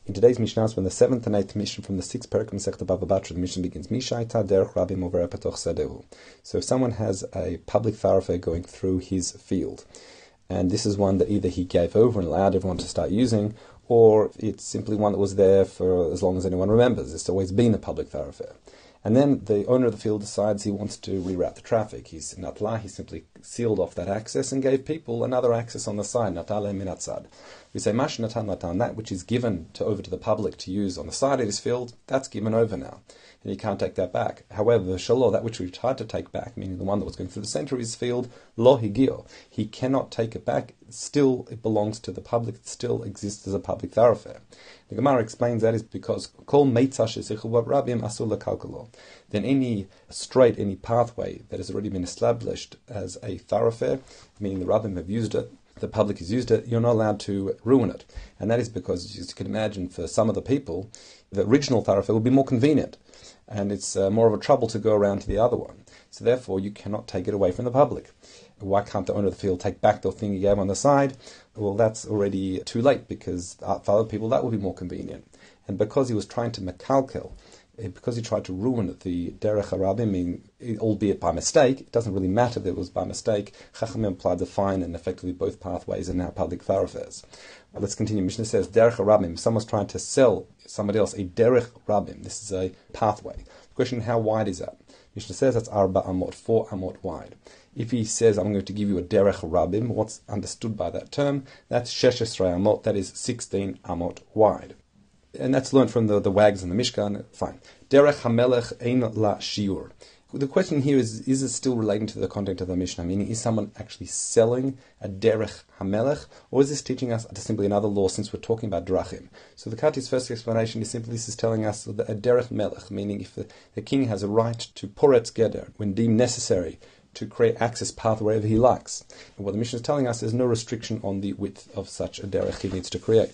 In today's Mishnah, from the 7th and 8th Mishnah from the 6th Perek Masechta Bava Batra, the Mishnah begins, Mishaita derech rabim over patoch sadehu. So if someone has a public thoroughfare going through his field, and this is one that either he gave over and allowed everyone to start using, or it's simply one that was there for as long as anyone remembers. It's always been a public thoroughfare. And then the owner of the field decides he wants to reroute the traffic. He simply sealed off that access and gave people another access on the side, natale minatzad. We say, mash natan natan, that which is given over to the public to use on the side of his field, that's given over now. And he can't take that back. However, the shalom, that which we tried to take back, meaning the one that was going through the center of his field, lo higio, he cannot take it back. Still, it belongs to the public. It still exists as a public thoroughfare. The Gemara explains that is because kol meitzah shesichu rabim asur lekalkalo. Then any straight, any pathway that has already been established as a thoroughfare, meaning the rabbim have used it, the public has used it, you're not allowed to ruin it. And that is because, as you can imagine, for some of the people, the original thoroughfare will be more convenient. And it's more of a trouble to go around to the other one. So therefore, you cannot take it away from the public. Why can't the owner of the field take back the thing he gave on the side? Well, that's already too late, because for other people that will be more convenient. And because he was trying to mekalkel, because he tried to ruin the derech harabim, albeit by mistake, it doesn't really matter that it was by mistake. Chachamim applied the fine, and effectively both pathways are now public thoroughfares. Let's continue. Mishnah says, derech harabim, if someone's trying to sell somebody else a derech rabim, this is a pathway. The question, how wide is that? Mishnah says that's arba amot, 4 amot wide. If he says, I'm going to give you a derech rabim, what's understood by that term? That's shesh esrei amot, that is 16 amot wide. And that's learned from the Wags and the Mishkan. Fine. Derech hamelech ein la shiur. The question here is it still relating to the content of the Mishnah? Meaning, is someone actually selling a derech hamelech, or is this teaching us simply another law, since we're talking about drachim? So the Kati's first explanation is simply this is telling us that a derech melech, meaning if the king has a right to poretz geder, when deemed necessary, to create access path wherever he likes. And what the Mishnah is telling us is no restriction on the width of such a derech he needs to create.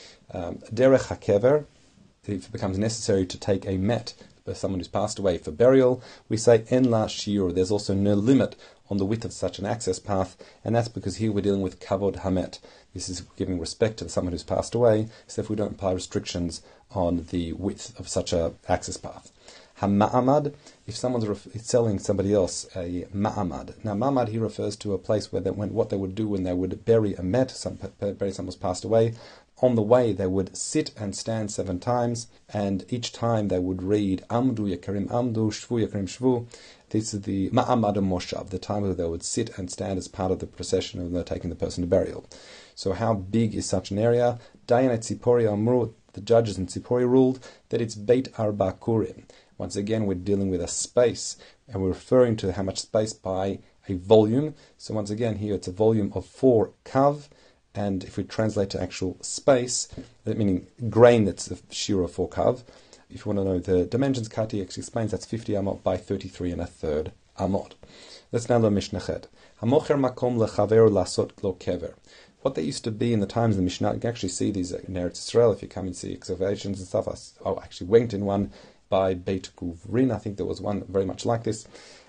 Derech hakever, if it becomes necessary to take a met for someone who's passed away for burial, we say en la shiur. There's also no limit on the width of such an access path, and that's because here we're dealing with kavod hamet. This is giving respect to someone who's passed away, so if we don't apply restrictions on the width of such a access path. Ha-ma'amad, if someone's selling somebody else a ma'amad. Now, ma'amad here refers to a place where what they would do when they would bury a met, bury someone who's passed away. On the way, they would sit and stand 7 times, and each time they would read Amdu Yakarim Amdu, Shvu Yakarim Shvu. This is the Ma'amad Moshav, the time where they would sit and stand as part of the procession when they're taking the person to burial. So how big is such an area? Dayan et Tzipori Amru, the judges in Tzipori ruled that it's Beit Arba Kurim. Once again, we're dealing with a space, and we're referring to how much space by a volume. So once again, here it's a volume of 4 kav. And if we translate to actual space, meaning grain, that's the shira 4 kav. If you want to know the dimensions, Kati actually explains that's 50 amot by 33 1/3 amot. Let's now learn Mishnah Chet. Hamocher makom lechaver lasot lo kever. What they used to be in the times of the Mishnah, you can actually see these in Eretz Yisrael if you come and see excavations and stuff. I actually went in one by Beit Guvrin. I think there was one very much like this.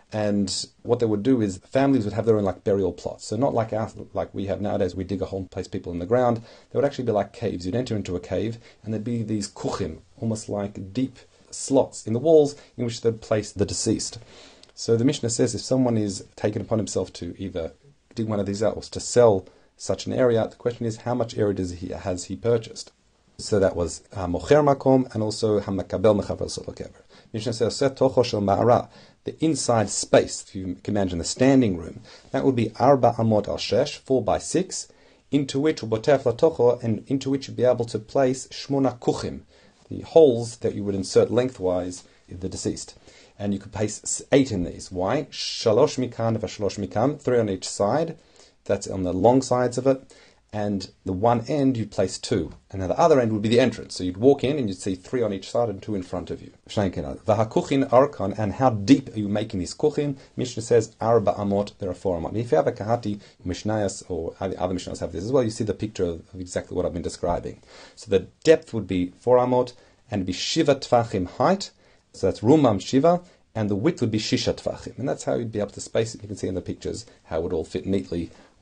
And what they would do is families would have their own burial plots. So not like we have nowadays, we dig a hole and place people in the ground. They would actually be like caves. You'd enter into a cave, and there'd be these kuchim, almost like deep slots in the walls in which they'd place the deceased. So the Mishnah says if someone is taken upon himself to either dig one of these out or to sell such an area, the question is how much area has he purchased? So that was mocher makom and also hamakabel mechaver solokever. Mishnah says tocho shel ma'ara. The inside space, if you can imagine the standing room, that would be arba amot al shesh, 4 by 6, into which ubotef latocho, and into which you'd be able to place shmona kuchim, the holes that you would insert lengthwise in the deceased. And you could place 8 in these. Why? Shalosh mikan v'shalosh mikam, 3 on each side. That's on the long sides of it. And the one end you'd place 2, and then the other end would be the entrance. So you'd walk in and you'd see 3 on each side and 2 in front of you. V'hakuchin arkan, and how deep are you making these kuchin? Mishnah says arba amot. There are 4 amot. If you have a kahati mishnayos, or the other mishnayos have this as well, you see the picture of exactly what I've been describing. So the depth would be 4 amot, and it'd be shiva tfachim height. So that's rumam shiva, and the width would be shisha tfachim, and that's how you'd be able to space it. You can see in the pictures how it would all fit neatly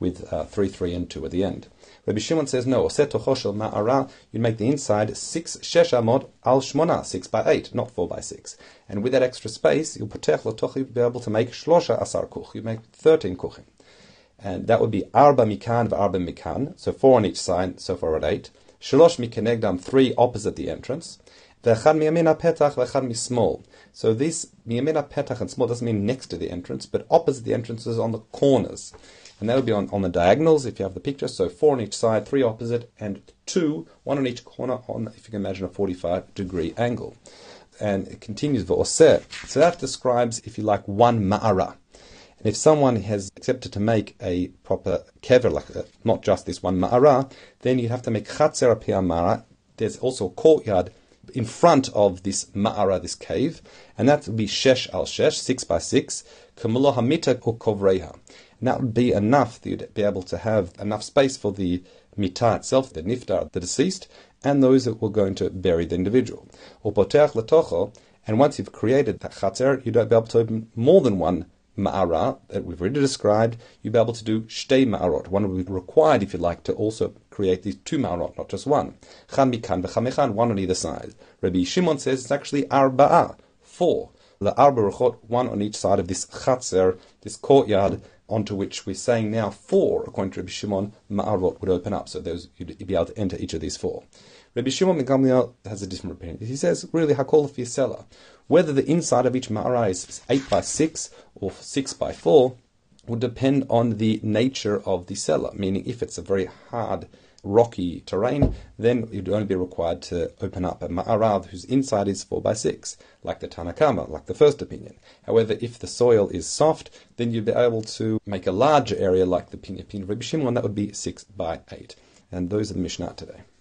with 3, 3, and 2 at the end. Rabbi Shimon says no. Oseh tocho shel ma'ara, you'd make the inside 6 amot al shmona, 6 by 8, not 4 by 6. And with that extra space, you'll potech lotoch, you'll be able to make 13 kuch. You make 13 kuchim. And that would be arba mikan v'arba mikan, so 4 on each side, so far at 8. Shalosh mikenegdam, 3 opposite the entrance. V'echad miyamina petach v'echad mismol. So this miyamina petach and small doesn't mean next to the entrance, but opposite the entrances on the corners. And that would be on the diagonals, if you have the picture. So 4 on each side, 3 opposite, and 2, 1 on each corner, on, if you can imagine, a 45-degree angle. And it continues, v'oseh. So that describes, if you like, one ma'ara. And if someone has accepted to make a proper kever, like not just this one ma'ara, then you'd have to make chatzer pi ma'ara. There's also a courtyard in front of this ma'ara, this cave, and that would be shesh al shesh, 6 by 6, k'melo hamita or kovreha. And that would be enough that you'd be able to have enough space for the mitah itself, the niftar, the deceased, and those that were going to bury the individual. Or poteach letocho, and once you've created that chatzer, you'd be able to open more than one ma'ara that we've already described. You'll be able to do shtei ma'arot. One will be required, if you like, to also create these 2 ma'arot, not just one. Chan mikan v'chan mechan, 1 on either side. Rabbi Shimon says it's actually arba'ah, 4. The arba rechot, 1 on each side of this chatzer, this courtyard, onto which we're saying now 4, according to Rabbi Shimon, ma'arot would open up. So you'd be able to enter each of these 4. Rabbi Shimon ben Gamliel has a different opinion. He says, really, hakol fi selah. Whether the inside of each ma'ara is 8 by 6 or 6 by 4 would depend on the nature of the cellar. Meaning, if it's a very hard, rocky terrain, then you'd only be required to open up a ma'ara whose inside is 4 by 6, like the Tanakama, like the first opinion. However, if the soil is soft, then you'd be able to make a larger area like the opinion of Rabbi Shimon, that would be 6 by 8. And those are the Mishnah today.